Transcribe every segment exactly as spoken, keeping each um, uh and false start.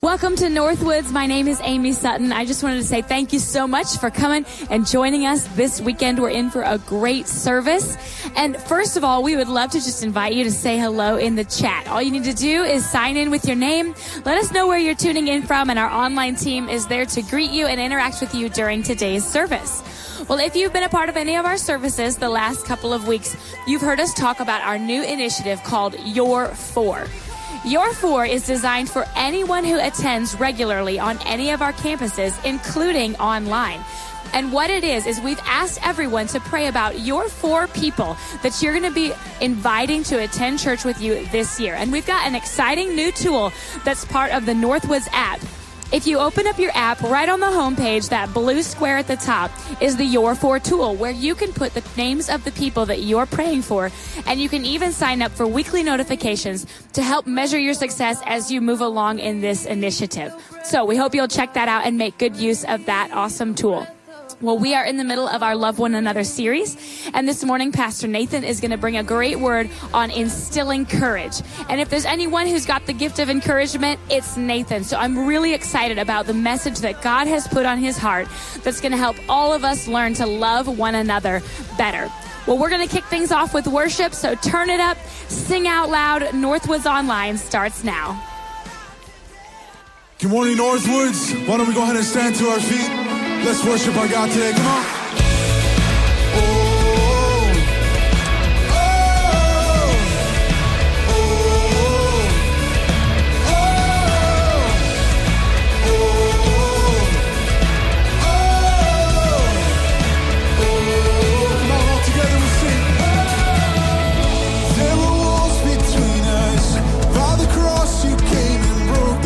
Welcome to Northwoods. My name is Amy Sutton. I just wanted to say thank you so much for coming and joining us this weekend. We're in for a great service. And first of all, we would love to just invite you to say hello in the chat. All you need to do is sign in with your name. Let us know where you're tuning in from, and our online team is there to greet you and interact with you during today's service. Well, if you've been a part of any of our services the last couple of weeks, you've heard us talk about our new initiative called Your For. Your For is designed for anyone who attends regularly on any of our campuses, including online. And what it is, is we've asked everyone to pray about your four people that you're going to be inviting to attend church with you this year. And we've got an exciting new tool that's part of the Northwoods app. If you open up your app, right on the homepage, that blue square at the top is the Your For tool, where you can put the names of the people that you're praying for, and you can even sign up for weekly notifications to help measure your success as you move along in this initiative. So we hope you'll check that out and make good use of that awesome tool. Well, we are in the middle of our Love One Another series, and this morning, Pastor Nathan is going to bring a great word on instilling courage. And if there's anyone who's got the gift of encouragement, it's Nathan. So I'm really excited about the message that God has put on his heart that's going to help all of us learn to love one another better. Well, we're going to kick things off with worship, so turn it up, sing out loud. Northwoods Online starts now. Good morning, Northwoods. Why don't we go ahead and stand to our feet? Let's worship our God today. Come on. Oh.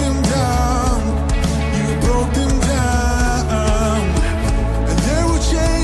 Change.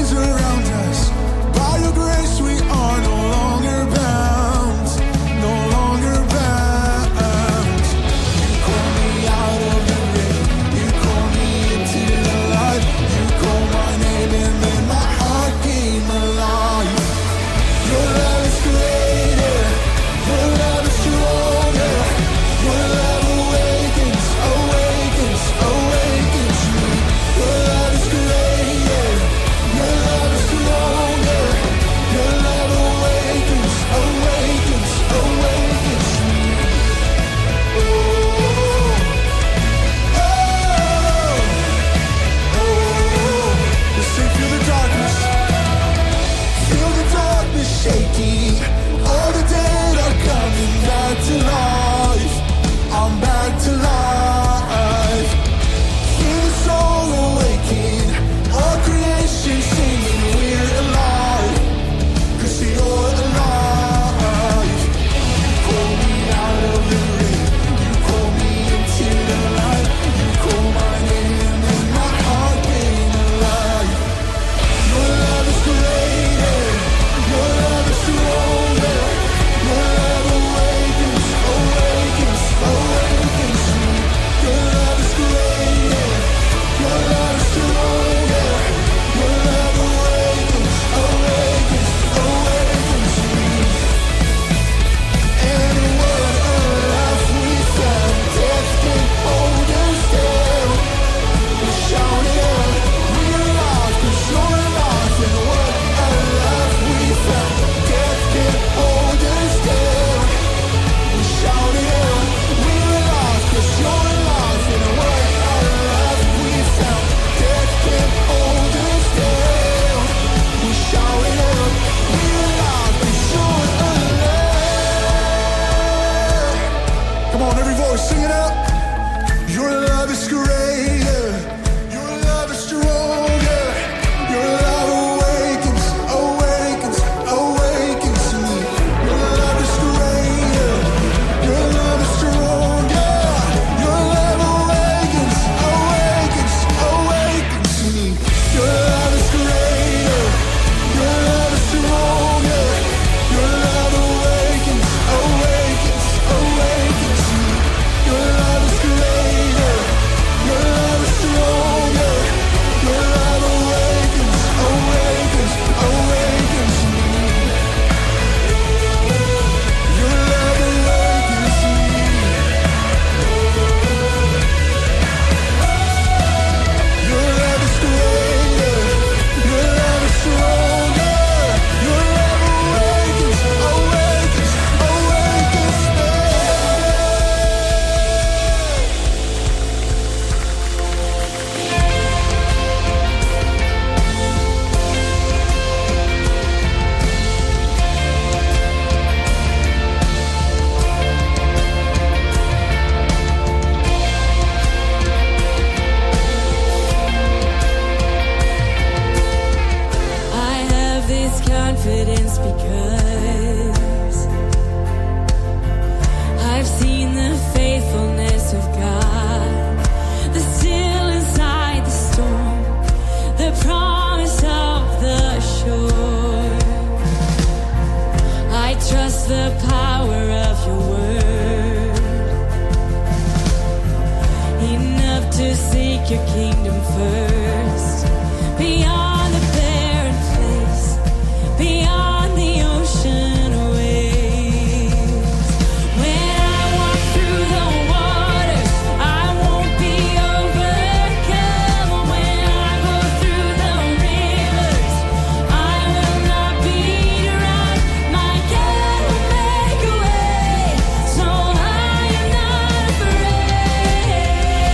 to seek your kingdom first. Beyond the barren place, beyond the ocean waves. When I walk through the waters, I won't be overcome. When I go through the rivers, I will not be drowned. My God will make a way, so I am not afraid.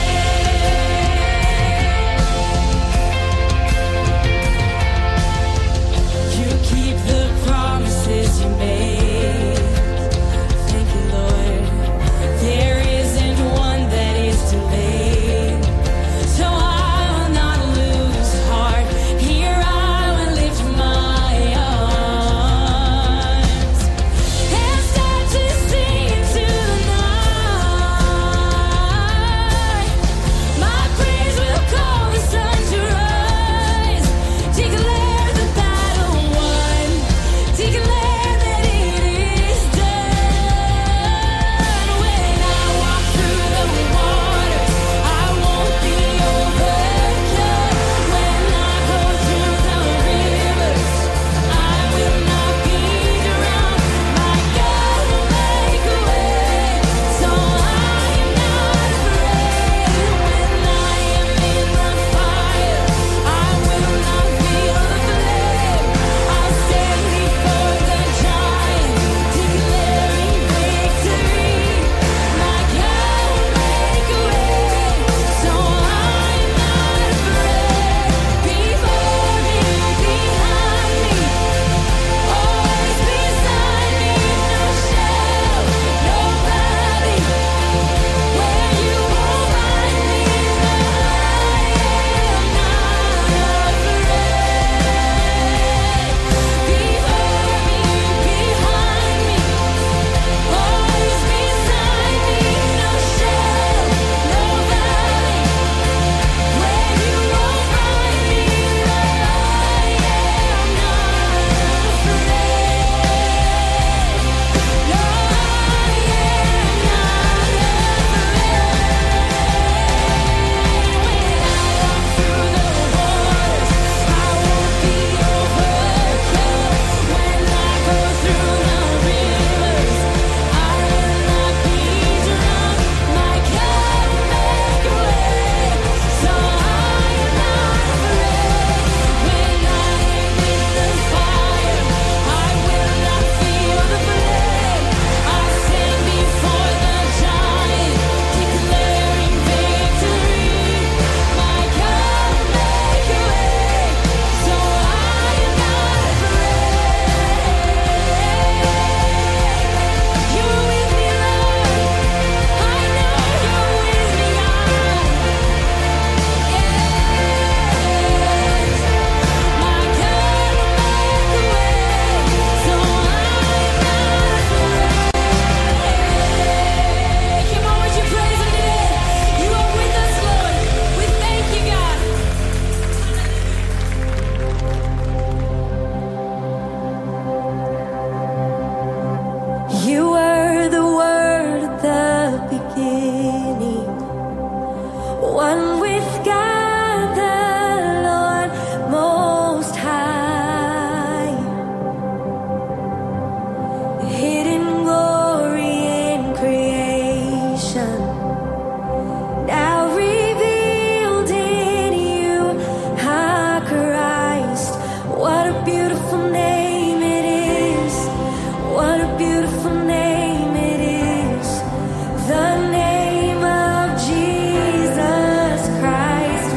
You keep the promises you made. Thank you, Lord. There isn't one that is too late. So I will not lose heart. Here I will lift my arms and start to sing into the night. My praise will call the sun to rise. Declare the battle won. Declare that it is done. When I walk through the waters, I won't be overcome. When I go through the rivers, I will not be drowned. My God will make a way, so I am not afraid. When I am in the fire, I will not feel the flame. I'll stand before the giant, declaring victory. My God will make a way, so I am not afraid. Before me, behind me, always beside me. No shadow, no valley, where you won't find me. No, I am not afraid. Before me, behind me, always beside me. No shadow, no valley, where you won't find me. No, I am not afraid. No, The name of Jesus Christ.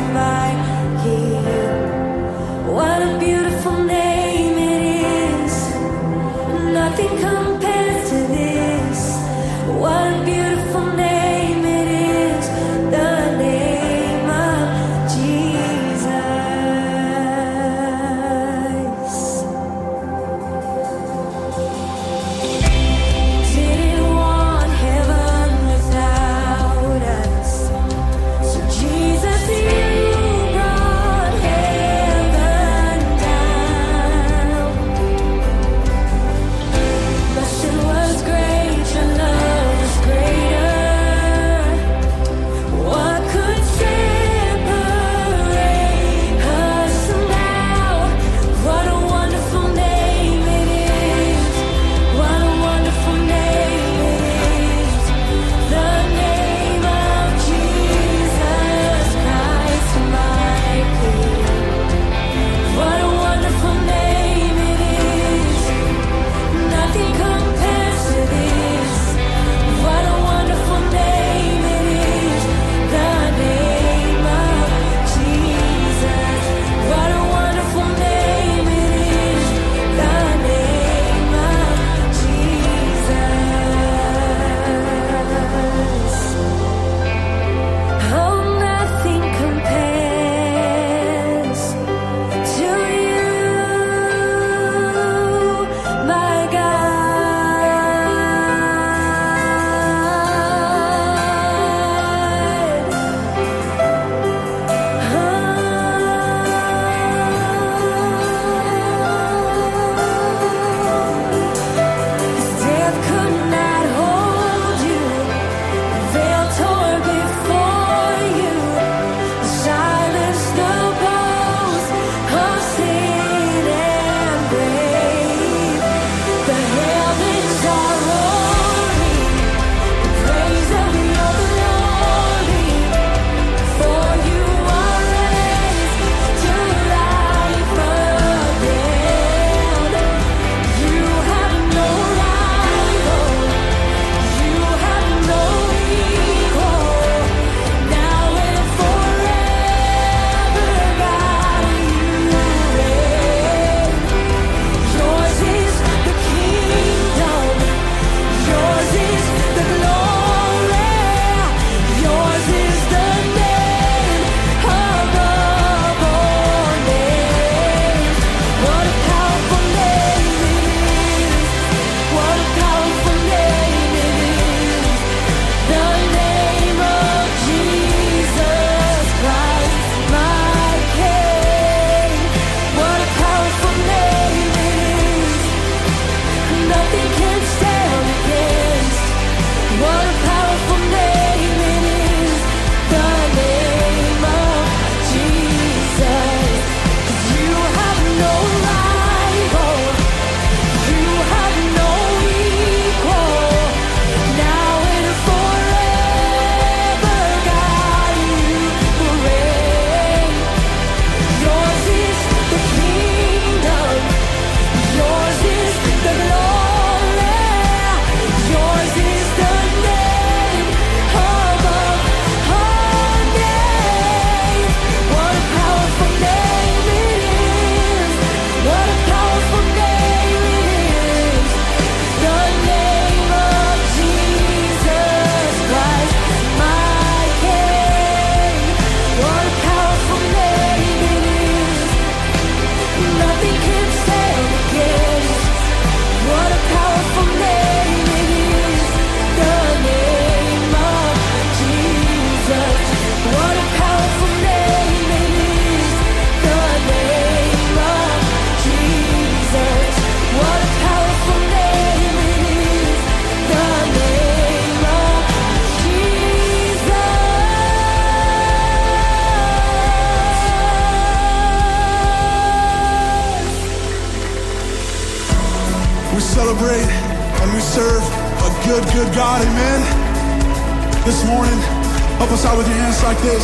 good, good God, amen. This morning, help us out with your hands like this.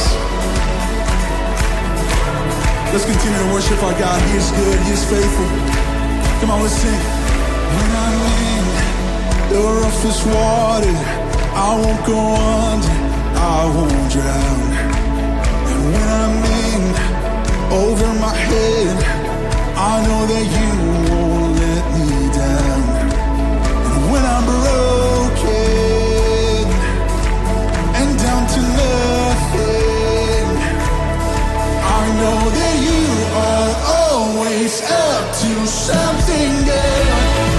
Let's continue to worship our God. He is good, He is faithful. Come on, let's sing. When I'm in the roughest water, I won't go under, I won't drown. And when I'm in over my head, I know that you won't let me down. And when I'm broken and down to nothing, I know that you are always up to something good.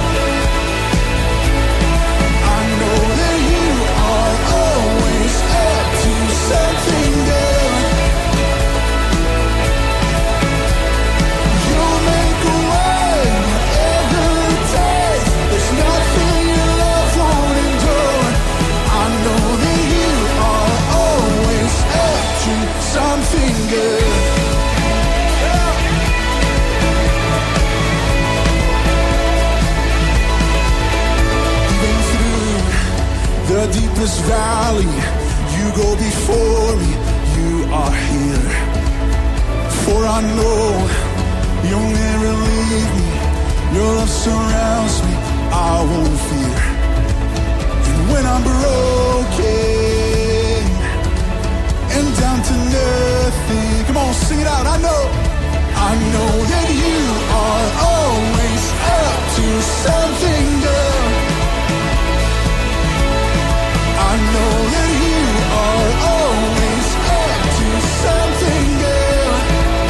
I know that you are always up to something good. You'll make a way whatever it takes. There's nothing your love won't endure. I know that you are always up to something good. The deepest valley, you go before me, you are here. For I know you'll never leave me, your love surrounds me, I won't fear. And when I'm broken and down to nothing, come on, sing it out, I know, I know that you are always up to something good. I know that you are always up to something good.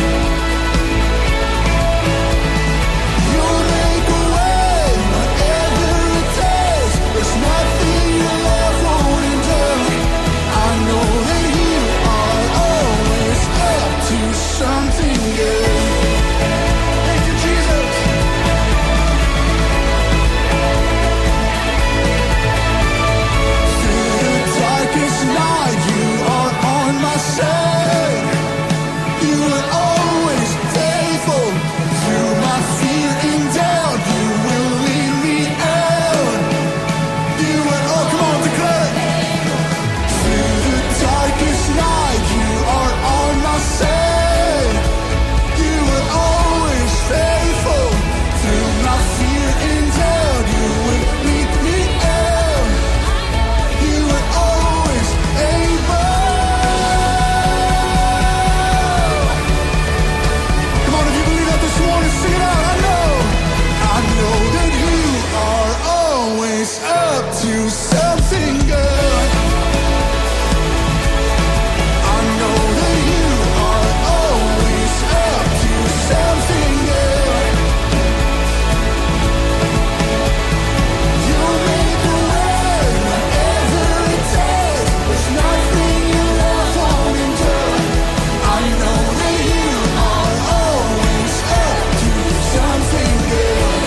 You'll make a way whatever it takes. There's nothing your love won't endure. I know that you are always up to something good. Thank you, Jesus. Darkest night, you are on my side. You are always faithful. Through my fear and doubt, you will lead me out. You are, oh, come on, declare. Through the darkest night, you are on my side. You are always faithful. Through my fear and doubt, you will lead me out. You are always able. Come on, if you believe that this morning, sing it out. I know, I know that you are always up to something good. I know that you are always up to something good. You'll make a way whatever it takes. There's nothing your love won't endure. I know that you are always up to something good.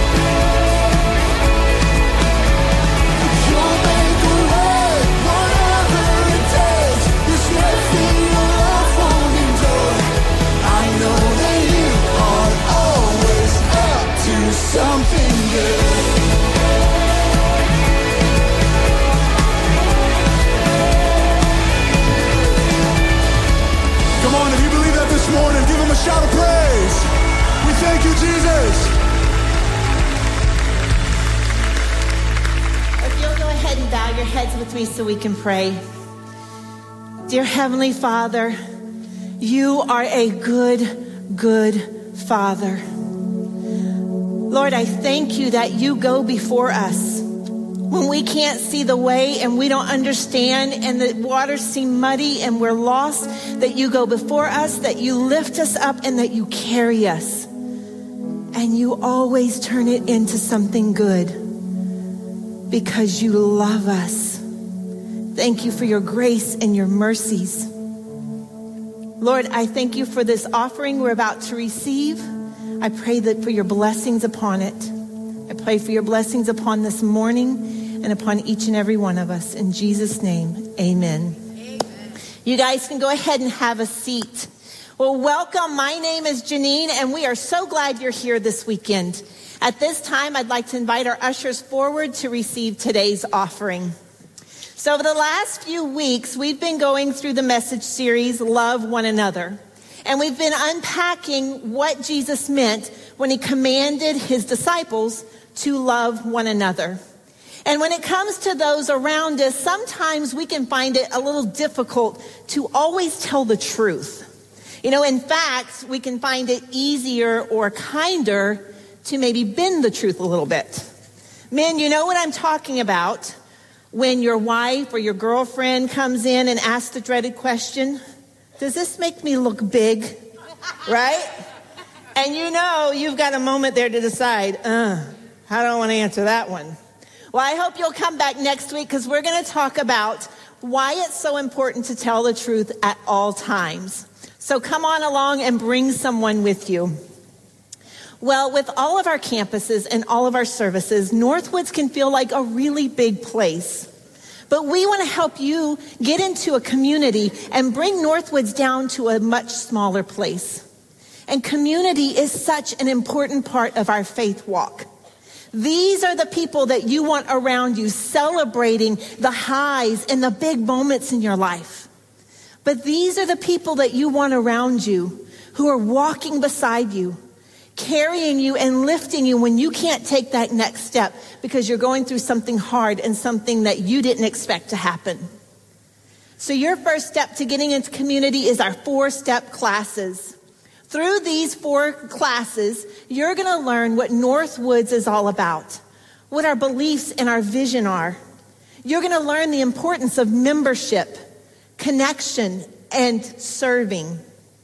You'll make a way whatever it takes. There's nothing your love won't endure. I know that you are always up to something good. Come on, if you believe that this morning, give him a shout of praise. We thank you, Jesus. If you'll go ahead and bow your heads with me so we can pray. Dear Heavenly Father, you are a good, good Father. Lord, I thank you that you go before us. When we can't see the way and we don't understand and the waters seem muddy and we're lost, that you go before us, that you lift us up and that you carry us. And you always turn it into something good because you love us. Thank you for your grace and your mercies. Lord, I thank you for this offering we're about to receive. I pray that for your blessings upon it. I pray for your blessings upon this morning and upon each and every one of us. In Jesus' name, amen. Amen. You guys can go ahead and have a seat. Well, welcome. My name is Janine, and we are so glad you're here this weekend. At this time, I'd like to invite our ushers forward to receive today's offering. So over the last few weeks, we've been going through the message series, Love One Another. And we've been unpacking what Jesus meant when he commanded his disciples to love one another. And when it comes to those around us, sometimes we can find it a little difficult to always tell the truth. You know, in fact, we can find it easier or kinder to maybe bend the truth a little bit. Men, you know what I'm talking about when your wife or your girlfriend comes in and asks the dreaded question, does this make me look big? Right? And you know you've got a moment there to decide, uh, I don't want to answer that one. Well, I hope you'll come back next week because we're going to talk about why it's so important to tell the truth at all times. So come on along and bring someone with you. Well, with all of our campuses and all of our services, Northwoods can feel like a really big place. But we want to help you get into a community and bring Northwoods down to a much smaller place. And community is such an important part of our faith walk. These are the people that you want around you, celebrating the highs and the big moments in your life. But these are the people that you want around you who are walking beside you, carrying you and lifting you when you can't take that next step because you're going through something hard and something that you didn't expect to happen. So your first step to getting into community is our four-step classes. Through these four classes, you're going to learn what Northwoods is all about, what our beliefs and our vision are. You're going to learn the importance of membership, connection, and serving.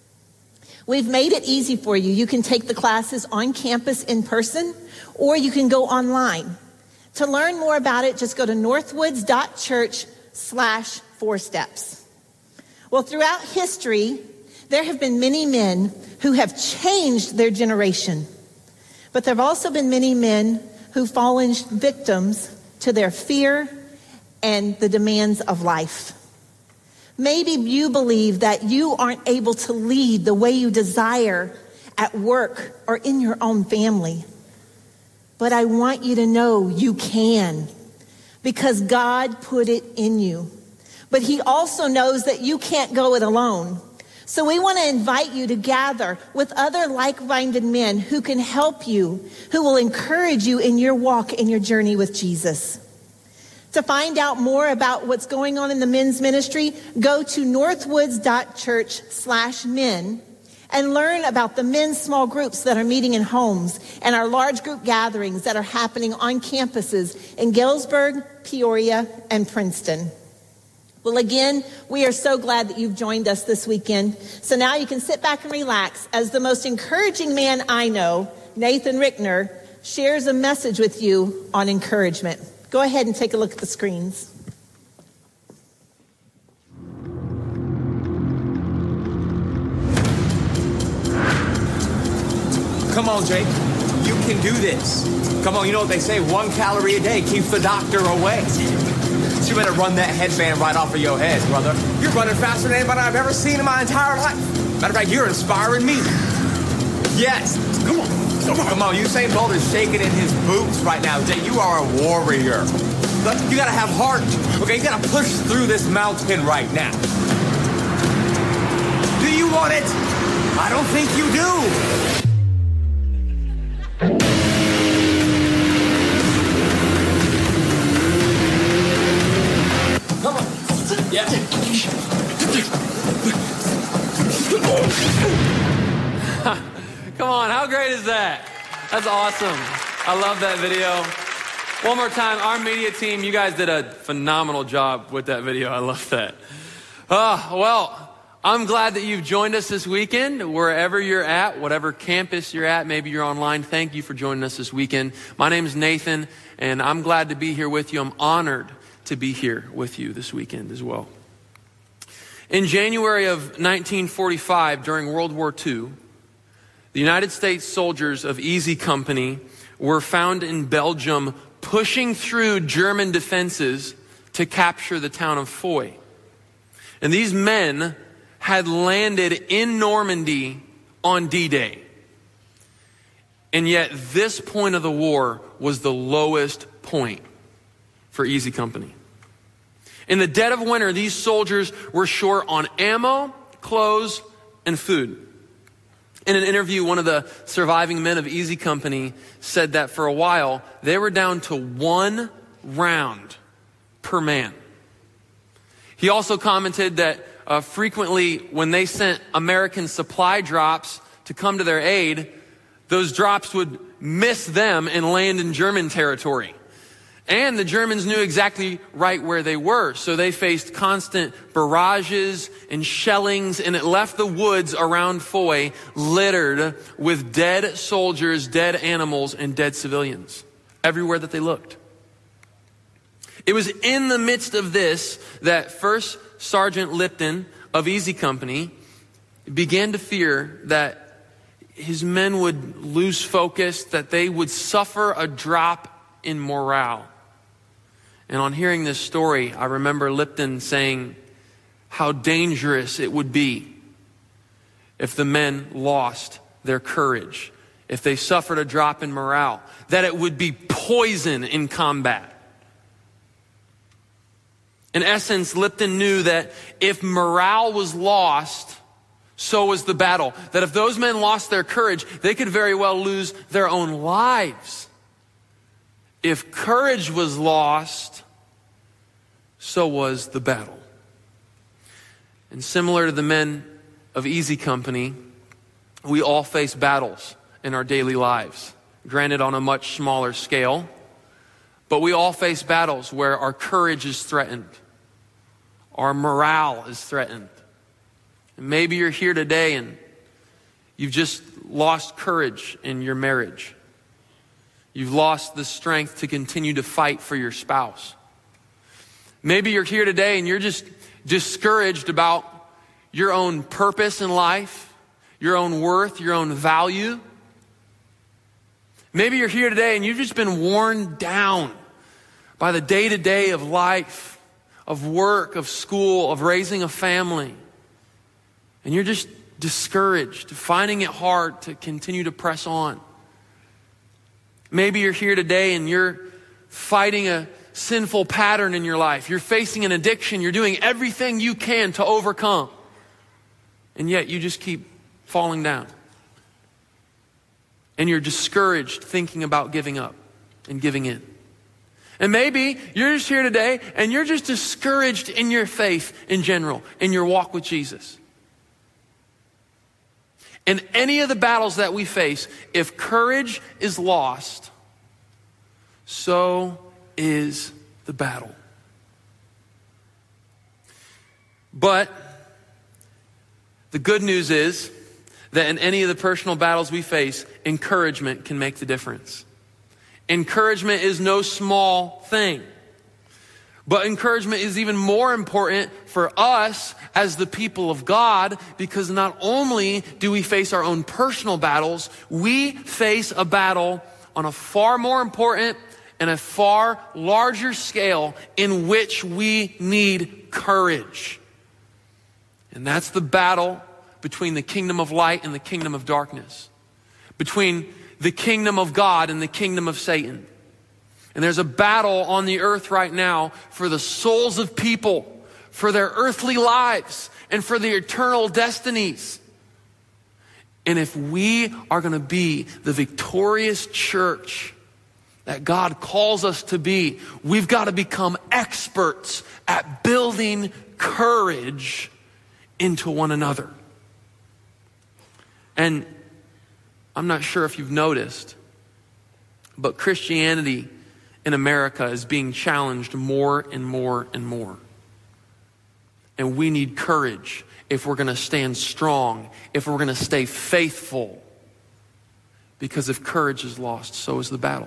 We've made it easy for you. You can take the classes on campus in person, or you can go online. To learn more about it, just go to northwoods.church slash four steps. Well, throughout history, there have been many men who have changed their generation. But there have also been many men who've fallen victims to their fear and the demands of life. Maybe you believe that you aren't able to lead the way you desire at work or in your own family. But I want you to know you can, because God put it in you. But he also knows that you can't go it alone. So we want to invite you to gather with other like-minded men who can help you, who will encourage you in your walk and your journey with Jesus. To find out more about what's going on in the men's ministry, go to northwoods.church slash men and learn about the men's small groups that are meeting in homes and our large group gatherings that are happening on campuses in Galesburg, Peoria, and Princeton. Well, again, we are so glad that you've joined us this weekend. So now you can sit back and relax as the most encouraging man I know, Nathan Rickner, shares a message with you on encouragement. Go ahead and take a look at the screens. Come on, Jake. You can do this. Come on, you know what they say, one calorie a day keeps the doctor away. So you better run that headband right off of your head, brother. You're running faster than anybody I've ever seen in my entire life. Matter of fact, you're inspiring me. Yes. Come on. Come on. Come on. Usain Bolt is shaking in his boots right now. Jay, you are a warrior. Look, you got to have heart. Okay, you got to push through this mountain right now. Do you want it? I don't think you do. Come on. Yeah. Come on, how great is that? That's awesome. I love that video. One more time, our media team, you guys did a phenomenal job with that video. I love that. Uh, well, I'm glad that you've joined us this weekend, wherever you're at, whatever campus you're at, maybe you're online. Thank you for joining us this weekend. My name is Nathan, and I'm glad to be here with you. I'm honored to be here with you this weekend as well. In January of nineteen forty-five, during World War Two, the United States soldiers of Easy Company were found in Belgium pushing through German defenses to capture the town of Foy. And these men had landed in Normandy on D-Day. And yet this point of the war was the lowest point for Easy Company. In the dead of winter, these soldiers were short on ammo, clothes, and food. In an interview, one of the surviving men of Easy Company said that for a while, they were down to one round per man. He also commented that uh, frequently when they sent American supply drops to come to their aid, those drops would miss them and land in German territory. And the Germans knew exactly right where they were. So they faced constant barrages and shellings, and it left the woods around Foy littered with dead soldiers, dead animals, and dead civilians everywhere that they looked. It was in the midst of this that First Sergeant Lipton of Easy Company began to fear that his men would lose focus, that they would suffer a drop in morale. And on hearing this story, I remember Lipton saying how dangerous it would be if the men lost their courage, if they suffered a drop in morale, that it would be poison in combat. In essence, Lipton knew that if morale was lost, so was the battle. That if those men lost their courage, they could very well lose their own lives. If courage was lost, so was the battle. And similar to the men of Easy Company, we all face battles in our daily lives. Granted, on a much smaller scale, but we all face battles where our courage is threatened. Our morale is threatened. And maybe you're here today and you've just lost courage in your marriage. You've lost the strength to continue to fight for your spouse. Maybe you're here today and you're just discouraged about your own purpose in life, your own worth, your own value. Maybe you're here today and you've just been worn down by the day-to-day of life, of work, of school, of raising a family. And you're just discouraged, finding it hard to continue to press on. Maybe you're here today and you're fighting a sinful pattern in your life. You're facing an addiction. You're doing everything you can to overcome. And yet you just keep falling down. And you're discouraged thinking about giving up and giving in. And maybe you're just here today and you're just discouraged in your faith in general, in your walk with Jesus. In any of the battles that we face, if courage is lost, so is the battle. But the good news is that in any of the personal battles we face, encouragement can make the difference. Encouragement is no small thing. But encouragement is even more important for us as the people of God, because not only do we face our own personal battles, we face a battle on a far more important and a far larger scale in which we need courage. And that's the battle between the kingdom of light and the kingdom of darkness, between the kingdom of God and the kingdom of Satan. And there's a battle on the earth right now for the souls of people, for their earthly lives, and for their eternal destinies. And if we are going to be the victorious church that God calls us to be, we've got to become experts at building courage into one another. And I'm not sure if you've noticed, but Christianity in America is being challenged more and more and more. And we need courage if we're going to stand strong, if we're going to stay faithful. Because if courage is lost, so is the battle.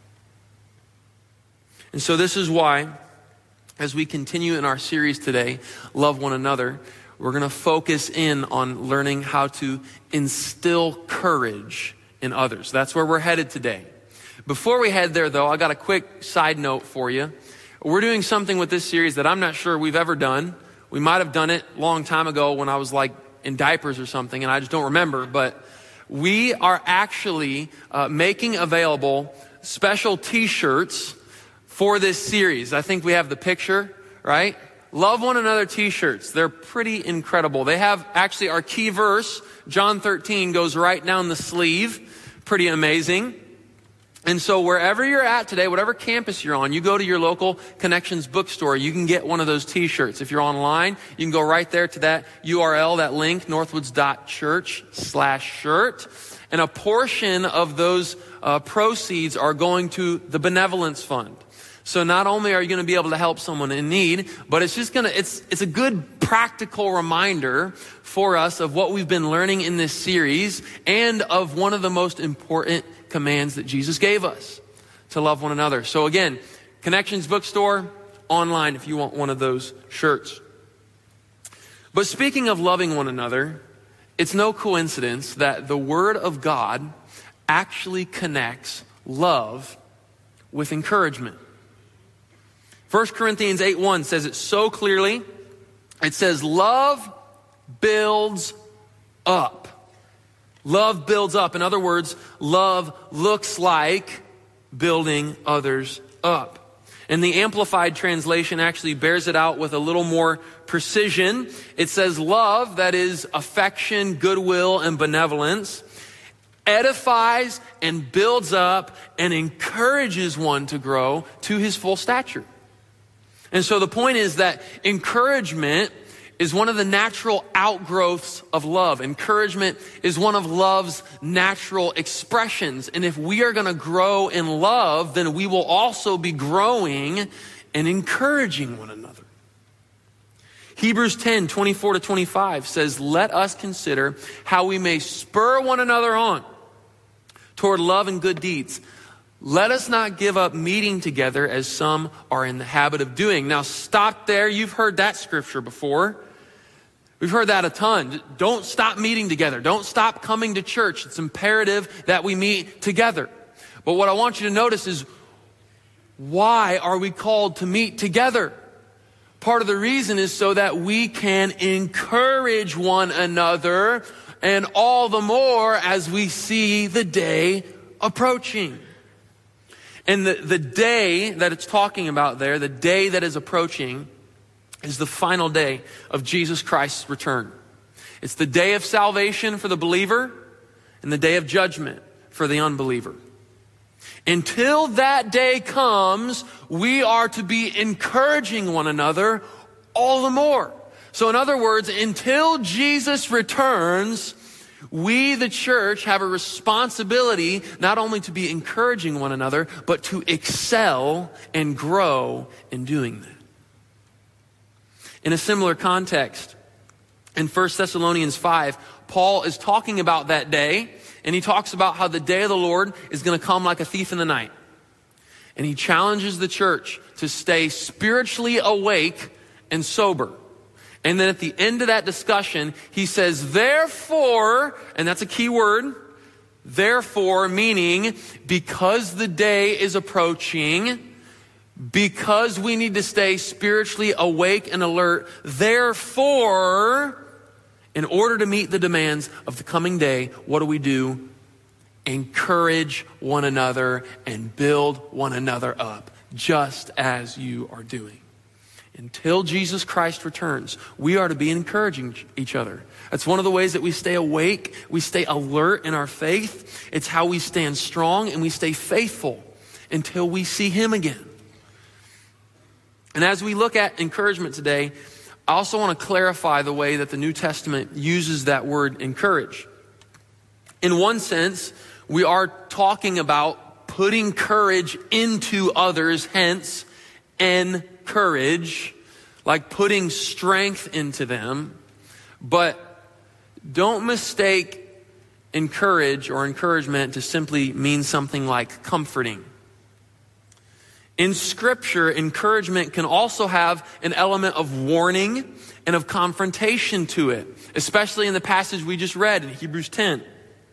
And so this is why, as we continue in our series today, Love One Another, we're going to focus in on learning how to instill courage in others. That's where we're headed today. Before we head there, though, I got a quick side note for you. We're doing something with this series that I'm not sure we've ever done. We might have done it a long time ago when I was like in diapers or something, and I just don't remember. But we are actually uh, making available special t-shirts for this series. I think we have the picture, right? Love One Another t-shirts. They're pretty incredible. They have actually our key verse, John thirteen, goes right down the sleeve. Pretty amazing. And so wherever you're at today, whatever campus you're on, you go to your local Connections bookstore, you can get one of those t-shirts. If you're online, you can go right there to that U R L, that link, northwoods.church slash shirt. And a portion of those uh, proceeds are going to the Benevolence Fund. So not only are you going to be able to help someone in need, but it's just going to, it's, it's a good practical reminder for us of what we've been learning in this series and of one of the most important commands that Jesus gave us, to love one another. So again, Connections bookstore, online if you want one of those shirts. But speaking of loving one another, it's no coincidence that the Word of God actually connects love with encouragement. First Corinthians eight one says it so clearly. It says, love builds up. Love builds up. In other words, love looks like building others up. And the Amplified translation actually bears it out with a little more precision. It says love, that is affection, goodwill, and benevolence, edifies and builds up and encourages one to grow to his full stature. And so the point is that encouragement is one of the natural outgrowths of love. Encouragement is one of love's natural expressions. And if we are going to grow in love, then we will also be growing and encouraging one another. Hebrews ten, twenty-four to twenty-five says, let us consider how we may spur one another on toward love and good deeds. Let us not give up meeting together as some are in the habit of doing. Now stop there. You've heard that scripture before. We've heard that a ton. Don't stop meeting together. Don't stop coming to church. It's imperative that we meet together. But what I want you to notice is, why are we called to meet together? Part of the reason is so that we can encourage one another, and all the more as we see the day approaching. And the, the day that it's talking about there, the day that is approaching, is the final day of Jesus Christ's return. It's the day of salvation for the believer and the day of judgment for the unbeliever. Until that day comes, we are to be encouraging one another all the more. So in other words, until Jesus returns, we, the church, have a responsibility not only to be encouraging one another, but to excel and grow in doing that. In a similar context, in First Thessalonians five, Paul is talking about that day, and he talks about how the day of the Lord is going to come like a thief in the night. And he challenges the church to stay spiritually awake and sober. And then at the end of that discussion, he says, therefore, and that's a key word, therefore, meaning because the day is approaching, because we need to stay spiritually awake and alert, therefore, in order to meet the demands of the coming day, what do we do? Encourage one another and build one another up, just as you are doing. Until Jesus Christ returns, we are to be encouraging each other. That's one of the ways that we stay awake, we stay alert in our faith. It's how we stand strong and we stay faithful until we see him again. And as we look at encouragement today, I also want to clarify the way that the New Testament uses that word encourage. In one sense, we are talking about putting courage into others, hence encourage, like putting strength into them. But don't mistake encourage or encouragement to simply mean something like comforting. In Scripture, encouragement can also have an element of warning and of confrontation to it, especially in the passage we just read in Hebrews ten.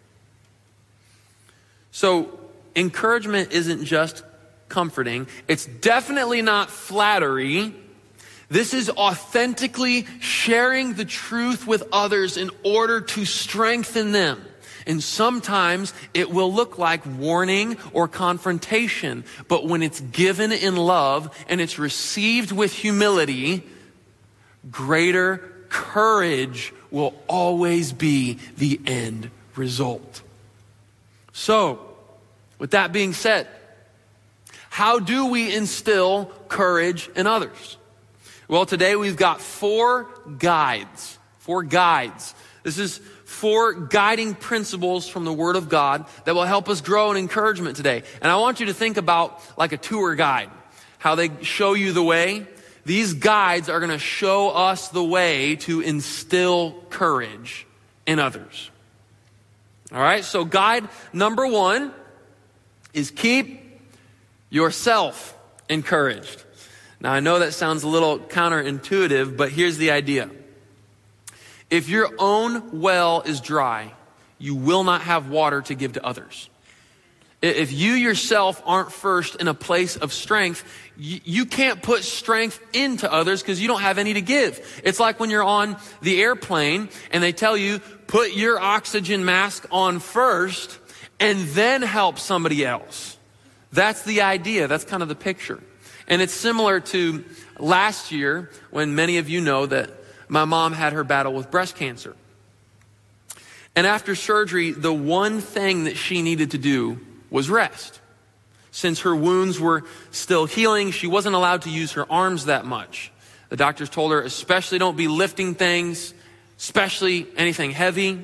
So, encouragement isn't just comforting. It's definitely not flattery. This is authentically sharing the truth with others in order to strengthen them. And sometimes it will look like warning or confrontation, but when it's given in love and it's received with humility, greater courage will always be the end result. So, with that being said, how do we instill courage in others? Well, today we've got four guides, four guides. This is four guiding principles from the Word of God that will help us grow in encouragement today. And I want you to think about like a tour guide, how they show you the way. These guides are going to show us the way to instill courage in others. All right, so guide number one is keep yourself encouraged. Now, I know that sounds a little counterintuitive, but here's the idea. If your own well is dry, you will not have water to give to others. If you yourself aren't first in a place of strength, you, you can't put strength into others because you don't have any to give. It's like when you're on the airplane and they tell you, put your oxygen mask on first and then help somebody else. That's the idea. That's kind of the picture. And it's similar to last year when many of you know that my mom had her battle with breast cancer. And after surgery, the one thing that she needed to do was rest. Since her wounds were still healing, she wasn't allowed to use her arms that much. The doctors told her, especially don't be lifting things, especially anything heavy.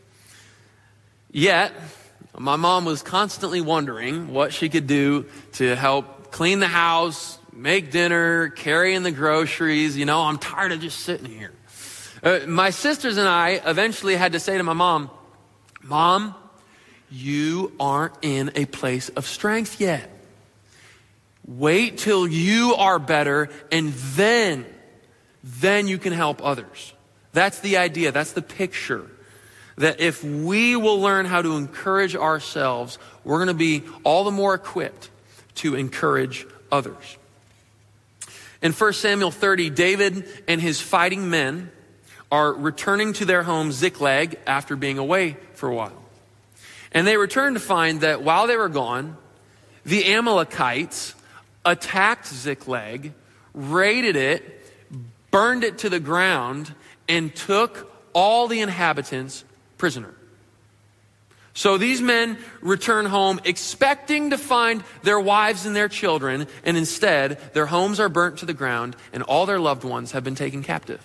Yet, my mom was constantly wondering what she could do to help clean the house, make dinner, carry in the groceries. You know, I'm tired of just sitting here. Uh, my sisters and I eventually had to say to my mom, Mom, you aren't in a place of strength yet. Wait till you are better and then, then you can help others. That's the idea. That's the picture. That if we will learn how to encourage ourselves, we're going to be all the more equipped to encourage others. In First Samuel thirty, David and his fighting men are returning to their home Ziklag after being away for a while. And they returned to find that while they were gone, the Amalekites attacked Ziklag, raided it, burned it to the ground, and took all the inhabitants prisoner. So these men return home expecting to find their wives and their children, and instead their homes are burnt to the ground and all their loved ones have been taken captive.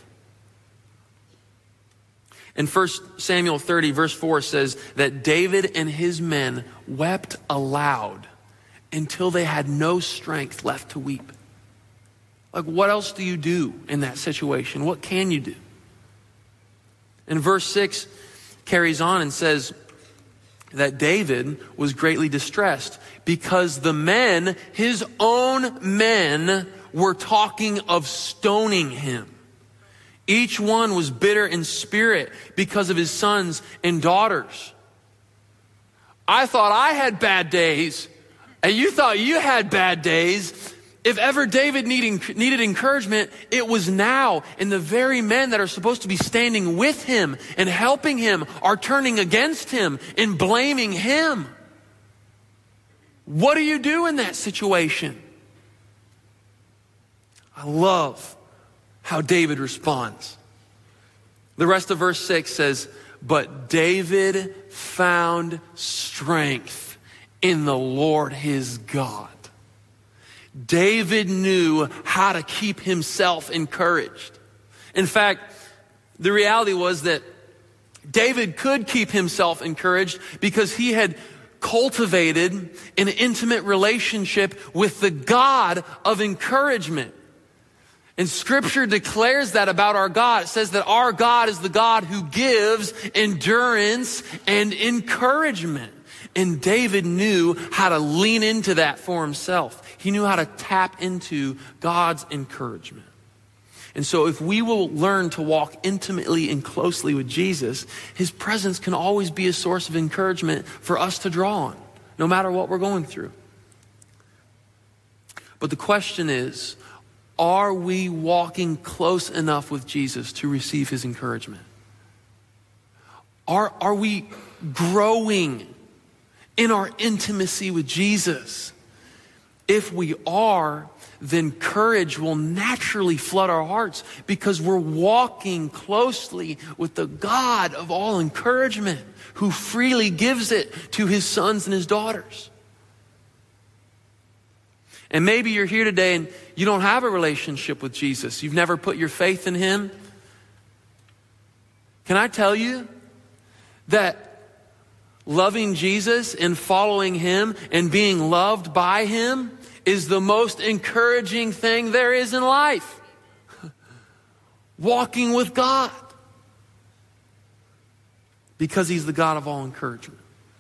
In First Samuel thirty, verse four says that David and his men wept aloud until they had no strength left to weep. Like, what else do you do in that situation? What can you do? And verse six carries on and says that David was greatly distressed because the men, his own men, were talking of stoning him. Each one was bitter in spirit because of his sons and daughters. I thought I had bad days, and you thought you had bad days. If ever David needing, needed encouragement, it was now. And the very men that are supposed to be standing with him and helping him are turning against him and blaming him. What do you do in that situation? I love how David responds. The rest of verse six says, but David found strength in the Lord his God. David knew how to keep himself encouraged. In fact, the reality was that David could keep himself encouraged because he had cultivated an intimate relationship with the God of encouragement. And Scripture declares that about our God. It says that our God is the God who gives endurance and encouragement. And David knew how to lean into that for himself. He knew how to tap into God's encouragement. And so if we will learn to walk intimately and closely with Jesus, his presence can always be a source of encouragement for us to draw on, no matter what we're going through. But the question is, are we walking close enough with Jesus to receive his encouragement? Are, are we growing in our intimacy with Jesus? If we are, then courage will naturally flood our hearts because we're walking closely with the God of all encouragement who freely gives it to his sons and his daughters. And maybe you're here today and you don't have a relationship with Jesus. You've never put your faith in him. Can I tell you that loving Jesus and following him and being loved by him is the most encouraging thing there is in life? Walking with God. Because he's the God of all encouragement.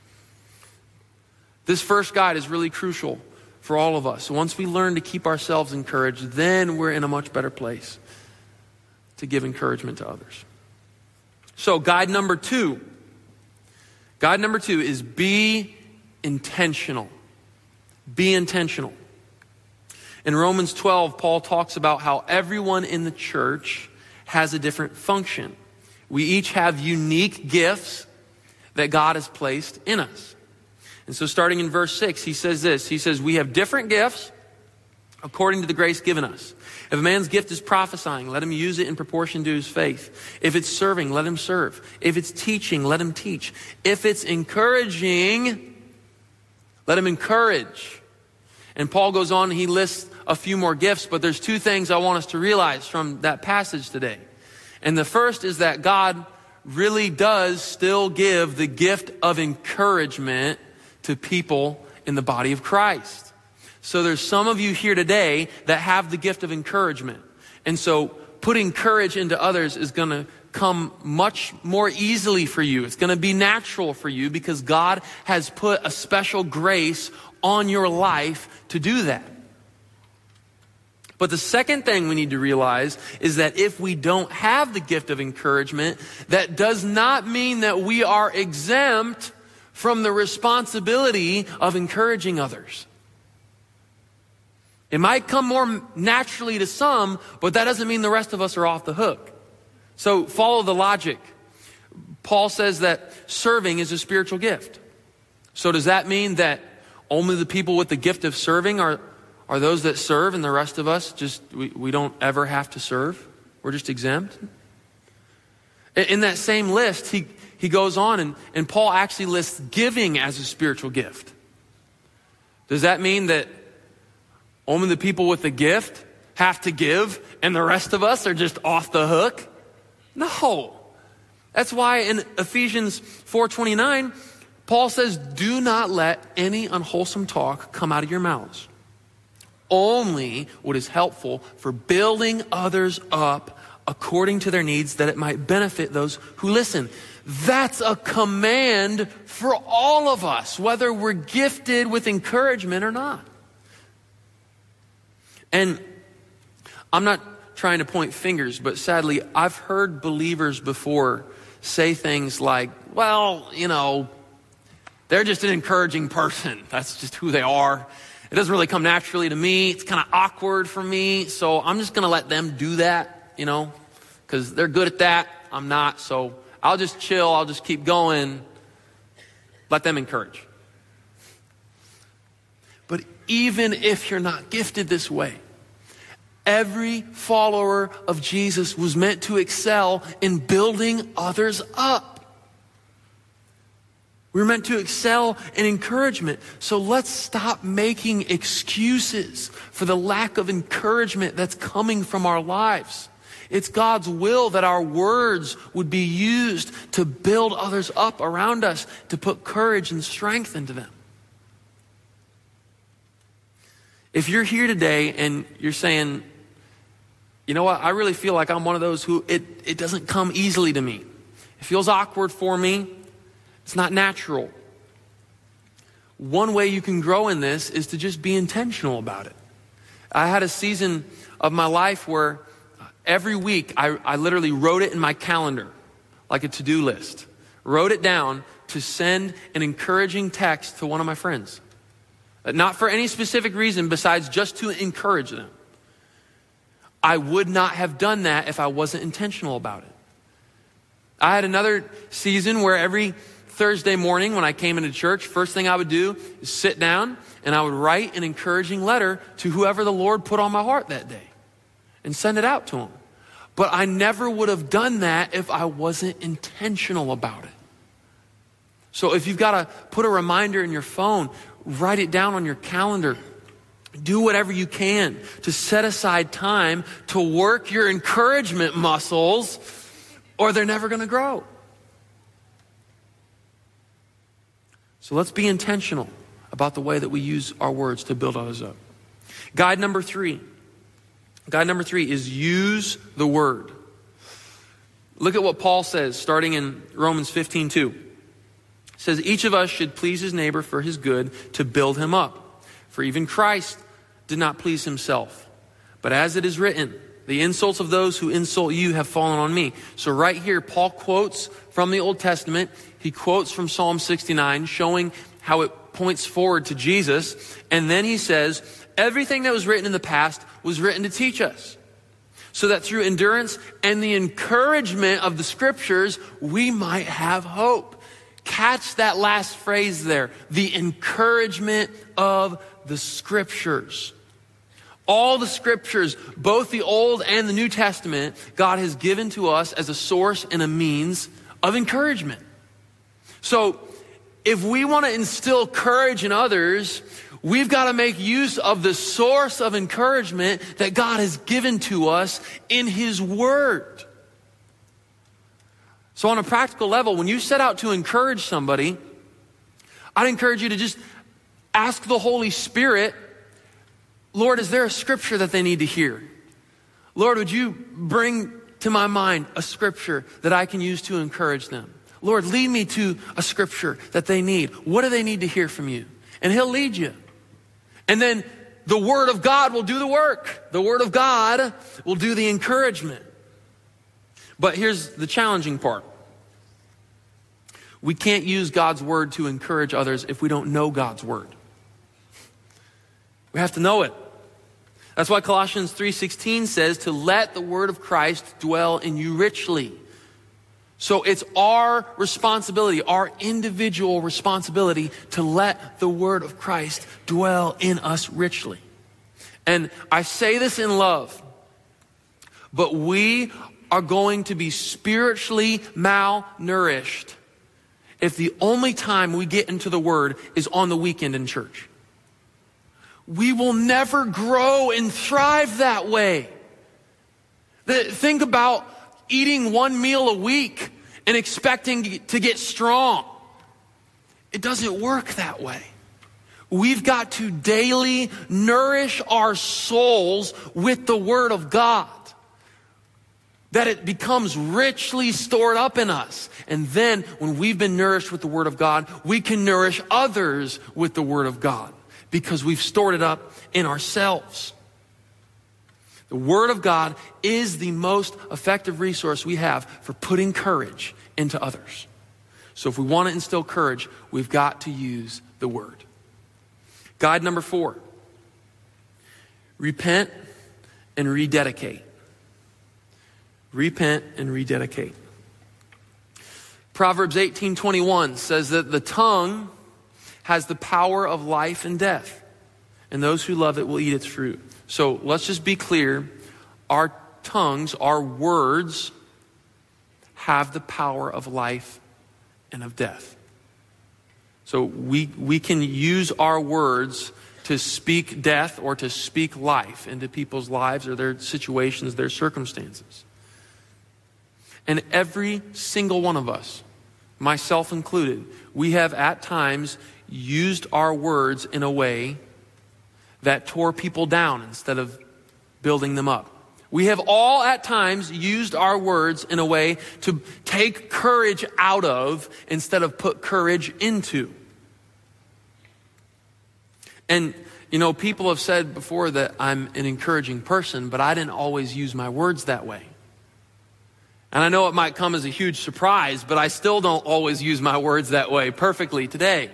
This first guide is really crucial for all of us. Once we learn to keep ourselves encouraged, then we're in a much better place to give encouragement to others. So guide number two. Guide number two is be intentional. Be intentional. In Romans twelve, Paul talks about how everyone in the church has a different function. We each have unique gifts that God has placed in us. And so starting in verse six, he says this. He says, we have different gifts according to the grace given us. If a man's gift is prophesying, let him use it in proportion to his faith. If it's serving, let him serve. If it's teaching, let him teach. If it's encouraging, let him encourage. And Paul goes on and he lists a few more gifts, but there's two things I want us to realize from that passage today. And the first is that God really does still give the gift of encouragement to people in the body of Christ. So there's some of you here today that have the gift of encouragement. And so putting courage into others is going to come much more easily for you. It's going to be natural for you because God has put a special grace on your life to do that. But the second thing we need to realize is that if we don't have the gift of encouragement, that does not mean that we are exempt from the responsibility of encouraging others. It might come more naturally to some, but that doesn't mean the rest of us are off the hook. So follow the logic. Paul says that serving is a spiritual gift. So does that mean that only the people with the gift of serving are, are those that serve and the rest of us just, we, we don't ever have to serve? We're just exempt? In that same list, he, he goes on and, and Paul actually lists giving as a spiritual gift. Does that mean that only the people with the gift have to give and the rest of us are just off the hook? No. That's why in Ephesians four twenty-nine, Paul says, do not let any unwholesome talk come out of your mouths. Only what is helpful for building others up according to their needs, that it might benefit those who listen. That's a command for all of us, whether we're gifted with encouragement or not. And I'm not trying to point fingers, but sadly, I've heard believers before say things like, well, you know, they're just an encouraging person. That's just who they are. It doesn't really come naturally to me. It's kind of awkward for me. So I'm just going to let them do that, you know, because they're good at that. I'm not. So I'll just chill. I'll just keep going. Let them encourage. But even if you're not gifted this way, every follower of Jesus was meant to excel in building others up. We're meant to excel in encouragement. So let's stop making excuses for the lack of encouragement that's coming from our lives. It's God's will that our words would be used to build others up around us, to put courage and strength into them. If you're here today and you're saying, you know what, I really feel like I'm one of those who it, it doesn't come easily to me. It feels awkward for me. It's not natural. One way you can grow in this is to just be intentional about it. I had a season of my life where every week I, I literally wrote it in my calendar, like a to-do list. Wrote it down to send an encouraging text to one of my friends. Not for any specific reason besides just to encourage them. I would not have done that if I wasn't intentional about it. I had another season where every Thursday morning when I came into church, first thing I would do is sit down and I would write an encouraging letter to whoever the Lord put on my heart that day and send it out to them. But I never would have done that if I wasn't intentional about it. So if you've got to put a reminder in your phone, write it down on your calendar. Do whatever you can to set aside time to work your encouragement muscles, or they're never going to grow. So let's be intentional about the way that we use our words to build others up. Guide number three. Guide number three is use the word. Look at what Paul says, starting in Romans fifteen two. It says, each of us should please his neighbor for his good to build him up. For even Christ did not please himself. But as it is written, the insults of those who insult you have fallen on me. So right here, Paul quotes from the Old Testament. He quotes from Psalm sixty-nine, showing how it points forward to Jesus. And then he says, everything that was written in the past was written to teach us, so that through endurance and the encouragement of the scriptures, we might have hope. Catch that last phrase there, the encouragement of the scriptures. All the scriptures, both the Old and the New Testament, God has given to us as a source and a means of encouragement. So if we want to instill courage in others, we've got to make use of the source of encouragement that God has given to us in his word. So on a practical level, when you set out to encourage somebody, I'd encourage you to just ask the Holy Spirit, Lord, is there a scripture that they need to hear? Lord, would you bring to my mind a scripture that I can use to encourage them? Lord, lead me to a scripture that they need. What do they need to hear from you? And he'll lead you. And then the word of God will do the work. The word of God will do the encouragement. But here's the challenging part. We can't use God's word to encourage others if we don't know God's word. We have to know it. That's why Colossians three sixteen says to let the word of Christ dwell in you richly. So it's our responsibility, our individual responsibility to let the word of Christ dwell in us richly. And I say this in love, but we are going to be spiritually malnourished if the only time we get into the word is on the weekend in church. We will never grow and thrive that way. Think about eating one meal a week and expecting to get strong. It doesn't work that way. We've got to daily nourish our souls with the word of God, that it becomes richly stored up in us. And then when we've been nourished with the word of God, we can nourish others with the word of God because we've stored it up in ourselves. The word of God is the most effective resource we have for putting courage into others. So if we want to instill courage, we've got to use the word. Guide number four, repent and rededicate. Repent and rededicate. Proverbs eighteen twenty-one says that the tongue has the power of life and death, and those who love it will eat its fruit. So let's just be clear. Our tongues, our words, have the power of life and of death. So we, we can use our words to speak death or to speak life into people's lives or their situations, their circumstances. And every single one of us, myself included, we have at times used our words in a way that tore people down instead of building them up. We have all at times used our words in a way to take courage out of instead of put courage into. And, you know, people have said before that I'm an encouraging person, but I didn't always use my words that way. And I know it might come as a huge surprise, but I still don't always use my words that way perfectly today.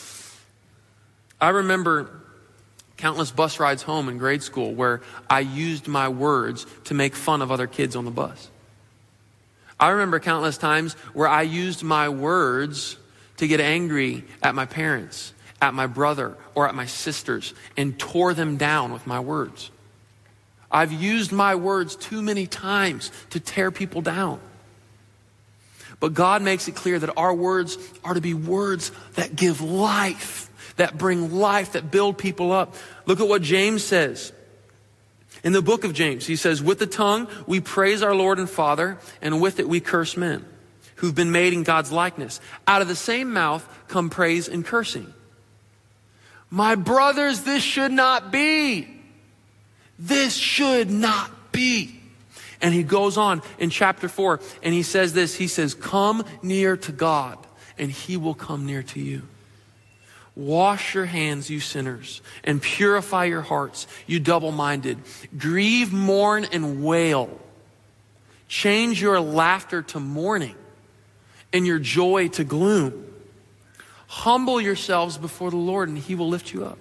I remember countless bus rides home in grade school where I used my words to make fun of other kids on the bus. I remember countless times where I used my words to get angry at my parents, at my brother, or at my sisters, and tore them down with my words. I've used my words too many times to tear people down. But God makes it clear that our words are to be words that give life, that bring life, that build people up. Look at what James says. In the book of James, he says, with the tongue we praise our Lord and Father, and with it we curse men who've been made in God's likeness. Out of the same mouth come praise and cursing. My brothers, this should not be. This should not be. And he goes on in chapter four and he says this, he says, come near to God and he will come near to you. Wash your hands, you sinners, and purify your hearts, you double-minded. Grieve, mourn, and wail. Change your laughter to mourning and your joy to gloom. Humble yourselves before the Lord and he will lift you up.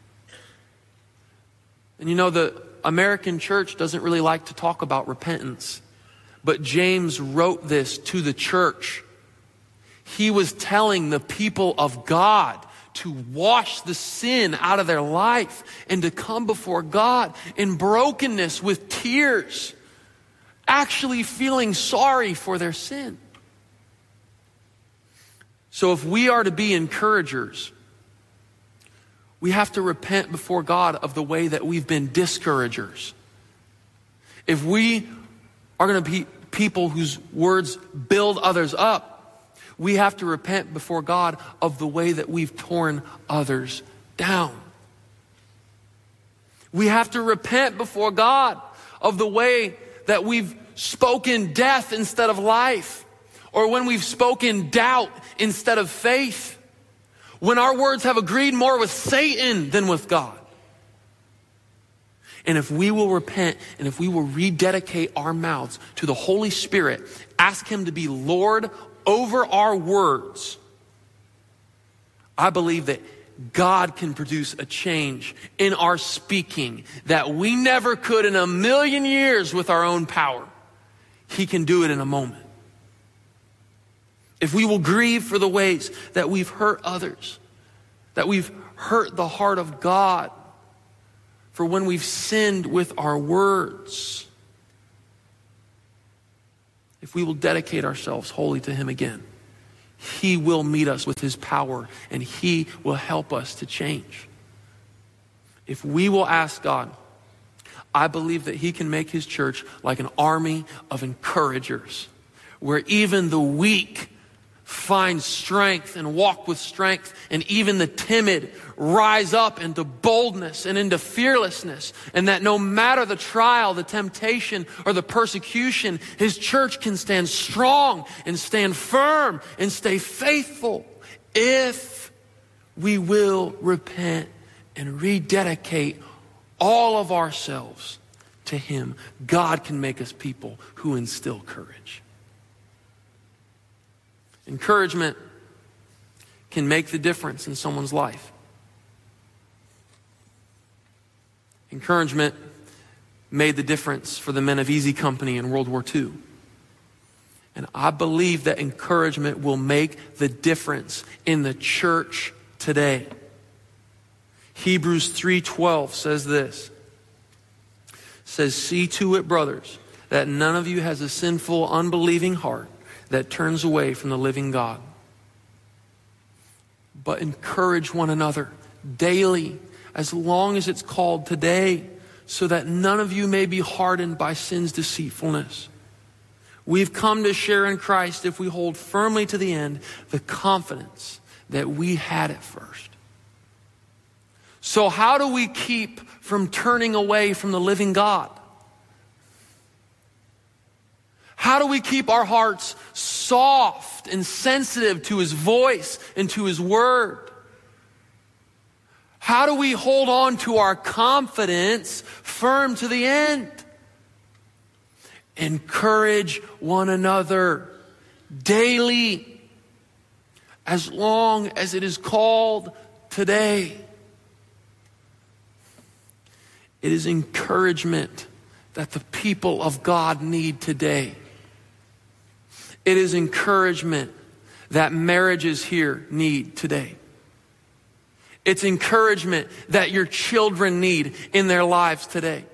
And you know, the American church doesn't really like to talk about repentance, but James wrote this to the church. He was telling the people of God to wash the sin out of their life and to come before God in brokenness with tears, actually feeling sorry for their sin. So if we are to be encouragers, we have to repent before God of the way that we've been discouragers. If we are going to be people whose words build others up, we have to repent before God of the way that we've torn others down. We have to repent before God of the way that we've spoken death instead of life, or when we've spoken doubt instead of faith, when our words have agreed more with Satan than with God. And if we will repent and if we will rededicate our mouths to the Holy Spirit, ask him to be Lord over our words, I believe that God can produce a change in our speaking that we never could in a million years with our own power. He can do it in a moment. If we will grieve for the ways that we've hurt others, that we've hurt the heart of God, for when we've sinned with our words, if we will dedicate ourselves wholly to him again, he will meet us with his power and he will help us to change. If we will ask God, I believe that he can make his church like an army of encouragers, where even the weak find strength and walk with strength, and even the timid rise up into boldness and into fearlessness, and that no matter the trial, the temptation, or the persecution, his church can stand strong and stand firm and stay faithful if we will repent and rededicate all of ourselves to him. God can make us people who instill courage. Encouragement can make the difference in someone's life. Encouragement made the difference for the men of Easy Company in World War Two. And I believe that encouragement will make the difference in the church today. Hebrews three twelve says this. It says, see to it, brothers, that none of you has a sinful, unbelieving heart that turns away from the living God. But encourage one another daily, as long as it's called today, so that none of you may be hardened by sin's deceitfulness. We've come to share in Christ if we hold firmly to the end the confidence that we had at first. So how do we keep from turning away from the living God? How do we keep our hearts soft and sensitive to his voice and to his word? How do we hold on to our confidence firm to the end? Encourage one another daily, as long as it is called today. It is encouragement that the people of God need today. It is encouragement that marriages here need today. It's encouragement that your children need in their lives today.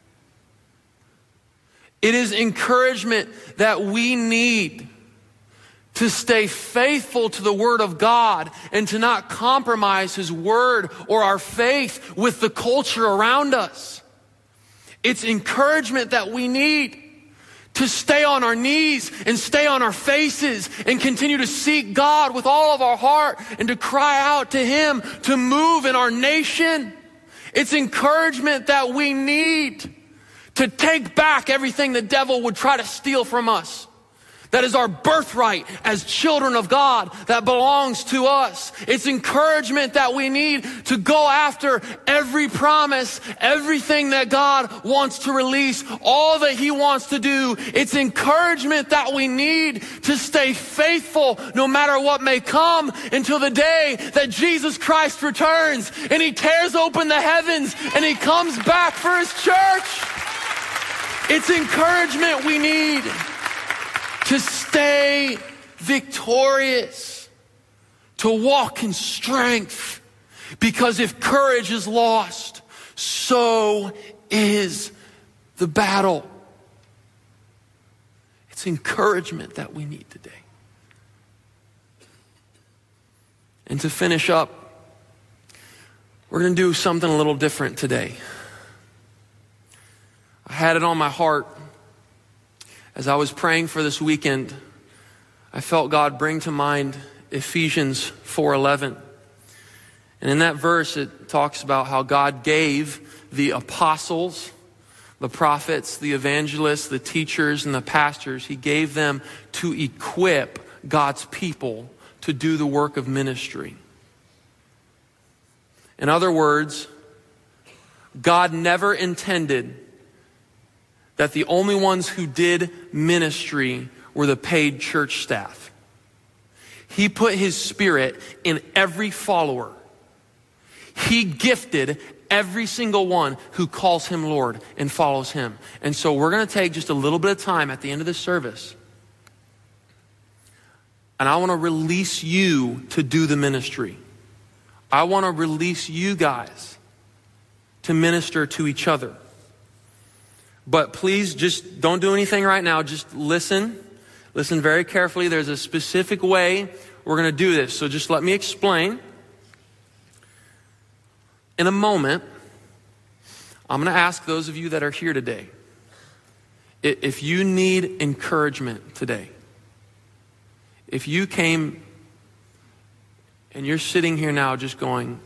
It is encouragement that we need to stay faithful to the Word of God and to not compromise His Word or our faith with the culture around us. It's encouragement that we need to stay on our knees and stay on our faces and continue to seek God with all of our heart and to cry out to Him to move in our nation. It's encouragement that we need to take back everything the devil would try to steal from us. That is our birthright as children of God that belongs to us. It's encouragement that we need to go after every promise, everything that God wants to release, all that He wants to do. It's encouragement that we need to stay faithful no matter what may come until the day that Jesus Christ returns and He tears open the heavens and He comes back for His church. It's encouragement we need to stay victorious, to walk in strength. Because if courage is lost, so is the battle. It's encouragement that we need today. And to finish up, we're going to do something a little different today. I had it on my heart as I was praying for this weekend. I felt God bring to mind Ephesians four eleven. And in that verse, it talks about how God gave the apostles, the prophets, the evangelists, the teachers, and the pastors. He gave them to equip God's people to do the work of ministry. In other words, God never intended that the only ones who did ministry were the paid church staff. He put His Spirit in every follower. He gifted every single one who calls Him Lord and follows Him. And so we're going to take just a little bit of time at the end of this service. And I want to release you to do the ministry. I want to release you guys to minister to each other. But please just don't do anything right now. Just listen. Listen very carefully. There's a specific way we're going to do this. So just let me explain. In a moment, I'm going to ask those of you that are here today, if you need encouragement today, if you came and you're sitting here now just going,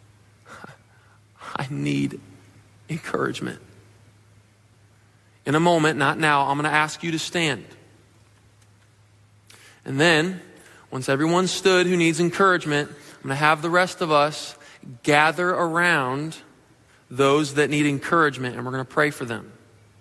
I need encouragement. In a moment, not now, I'm going to ask you to stand. And then, once everyone stood who needs encouragement, I'm going to have the rest of us gather around those that need encouragement, and we're going to pray for them.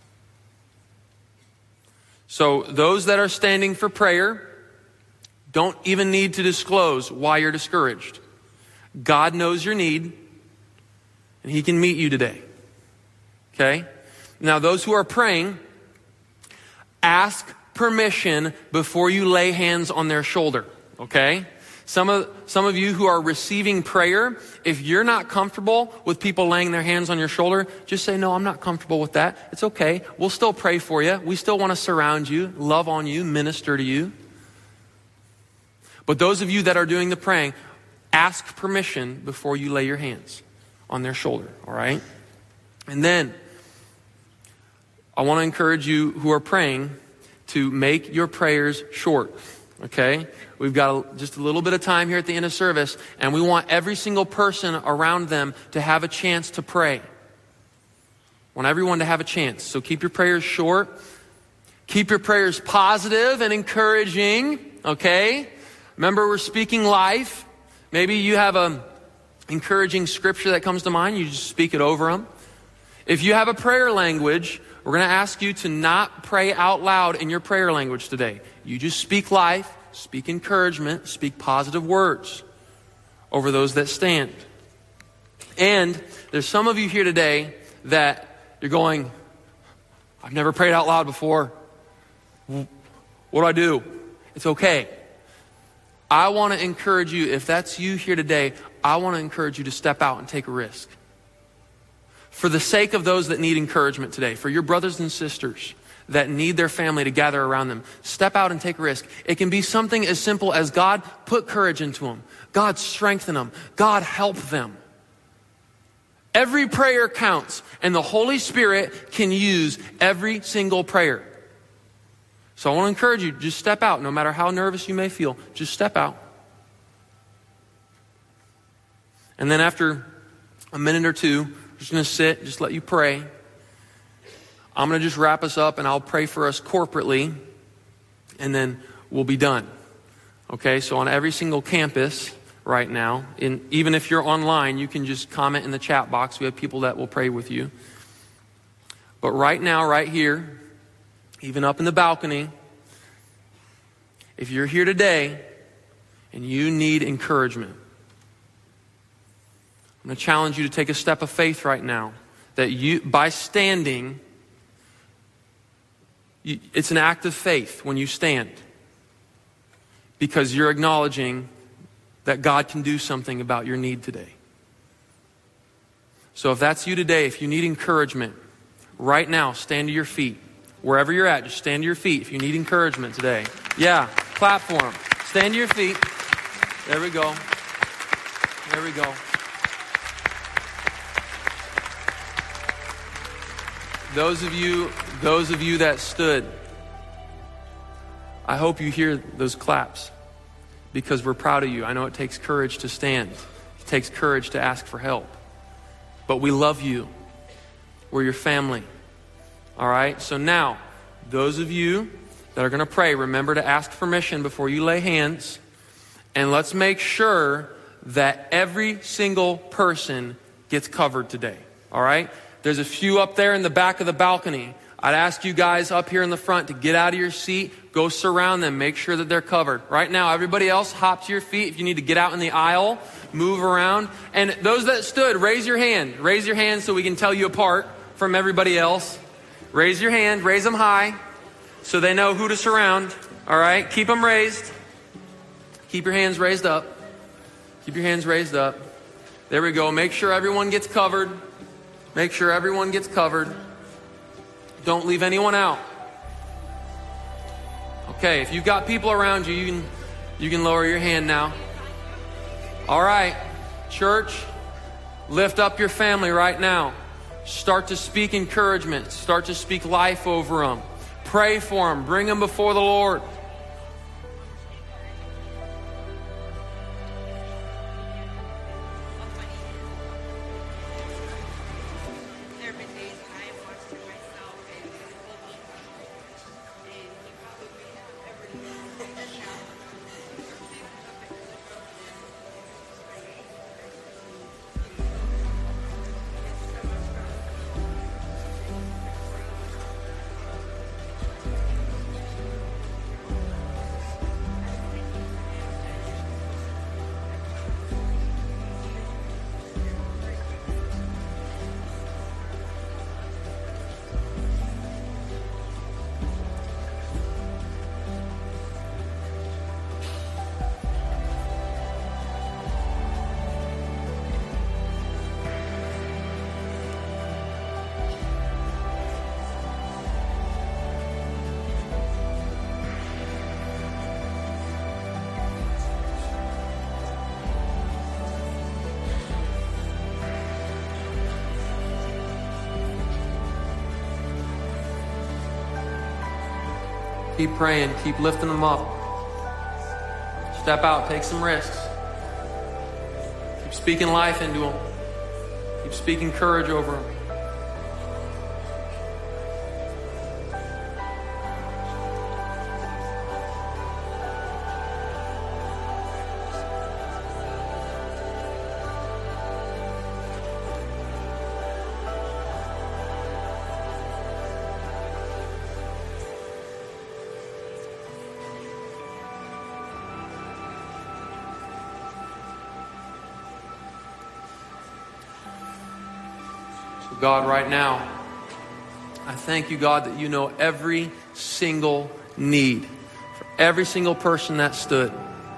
So those that are standing for prayer don't even need to disclose why you're discouraged. God knows your need, and He can meet you today. Okay? Now, those who are praying, ask permission before you lay hands on their shoulder, okay? Some of, some of you who are receiving prayer, if you're not comfortable with people laying their hands on your shoulder, just say, no, I'm not comfortable with that. It's okay. We'll still pray for you. We still want to surround you, love on you, minister to you. But those of you that are doing the praying, ask permission before you lay your hands on their shoulder, all right? And then, I want to encourage you who are praying to make your prayers short, okay? We've got a, just a little bit of time here at the end of service, and we want every single person around them to have a chance to pray. We want everyone to have a chance. So keep your prayers short. Keep your prayers positive and encouraging, okay? Remember, we're speaking life. Maybe you have an encouraging scripture that comes to mind. You just speak it over them. If you have a prayer language, we're going to ask you to not pray out loud in your prayer language today. You just speak life, speak encouragement, speak positive words over those that stand. And there's some of you here today that you're going, I've never prayed out loud before. What do I do? It's okay. I want to encourage you, if that's you here today, I want to encourage you to step out and take a risk. For the sake of those that need encouragement today, for your brothers and sisters that need their family to gather around them, step out and take a risk. It can be something as simple as God put courage into them. God strengthen them. God help them. Every prayer counts, and the Holy Spirit can use every single prayer. So I want to encourage you, just step out, no matter how nervous you may feel. Just step out. And then after a minute or two, I'm just going to sit, just let you pray. I'm going to just wrap us up, and I'll pray for us corporately, and then we'll be done. Okay, so on every single campus right now, in, even if you're online, you can just comment in the chat box. We have people that will pray with you. But right now, right here, even up in the balcony, if you're here today and you need encouragement, I'm going to challenge you to take a step of faith right now. That you, by standing, you, it's an act of faith when you stand. Because you're acknowledging that God can do something about your need today. So if that's you today, if you need encouragement, right now, stand to your feet. Wherever you're at, just stand to your feet if you need encouragement today. Yeah, clap for them. Stand to your feet. There we go. There we go. Those of you, those of you that stood, I hope you hear those claps because we're proud of you. I know it takes courage to stand. It takes courage to ask for help. But we love you. We're your family. All right, so now, those of you that are going to pray, remember to ask permission before you lay hands. And let's make sure that every single person gets covered today. All right? There's a few up there in the back of the balcony. I'd ask you guys up here in the front to get out of your seat, go surround them, make sure that they're covered. Right now, everybody else, hop to your feet. If you need to get out in the aisle, move around. And those that stood, raise your hand. Raise your hand so we can tell you apart from everybody else. Raise your hand, raise them high so they know who to surround. All right, keep them raised. Keep your hands raised up. Keep your hands raised up. There we go. Make sure everyone gets covered. Make sure everyone gets covered. Don't leave anyone out. Okay, if you've got people around you, you can, you can lower your hand now. All right, church, lift up your family right now. Start to speak encouragement. Start to speak life over them. Pray for them. Bring them before the Lord. Keep praying. Keep lifting them up. Step out. Take some risks. Keep speaking life into them. Keep speaking courage over them. God, right now, I thank you, God, that you know every single need for every single person that stood.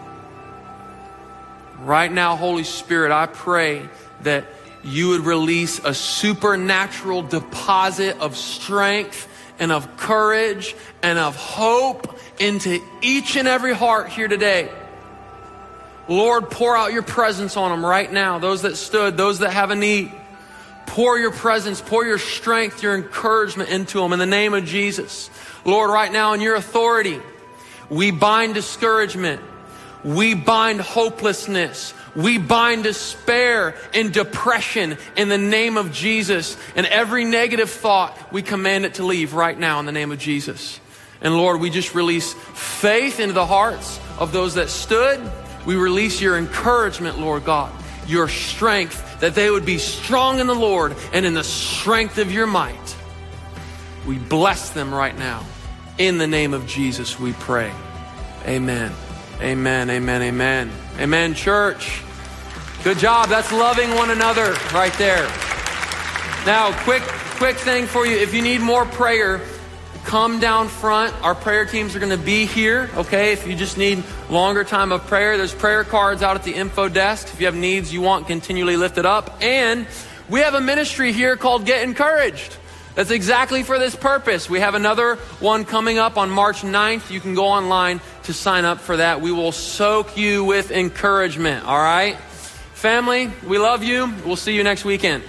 Right now, Holy Spirit, I pray that you would release a supernatural deposit of strength and of courage and of hope into each and every heart here today. Lord, pour out your presence on them right now. Those that stood, those that have a need. Pour your presence, pour your strength, your encouragement into them in the name of Jesus. Lord, right now in your authority, we bind discouragement. We bind hopelessness. We bind despair and depression in the name of Jesus. And every negative thought, we command it to leave right now in the name of Jesus. And Lord, we just release faith into the hearts of those that stood. We release your encouragement, Lord God, your strength, that they would be strong in the Lord and in the strength of your might. We bless them right now. In the name of Jesus, we pray. Amen. Amen, amen, amen. Amen, church. Good job. That's loving one another right there. Now, quick, quick thing for you. If you need more prayer, come down front. Our prayer teams are going to be here, okay? If you just need longer time of prayer, there's prayer cards out at the info desk. If you have needs you want continually lifted up. And we have a ministry here called Get Encouraged. That's exactly for this purpose. We have another one coming up on March ninth. You can go online to sign up for that. We will soak you with encouragement, all right? Family, we love you. We'll see you next weekend.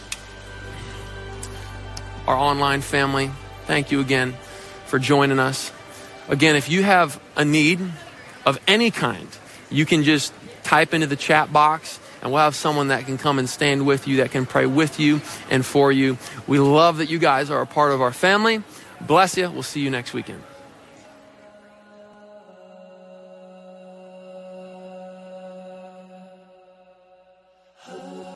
Our online family, thank you again for joining us. Again, if you have a need of any kind, you can just type into the chat box and we'll have someone that can come and stand with you, that can pray with you and for you. We love that you guys are a part of our family. Bless you. We'll see you next weekend.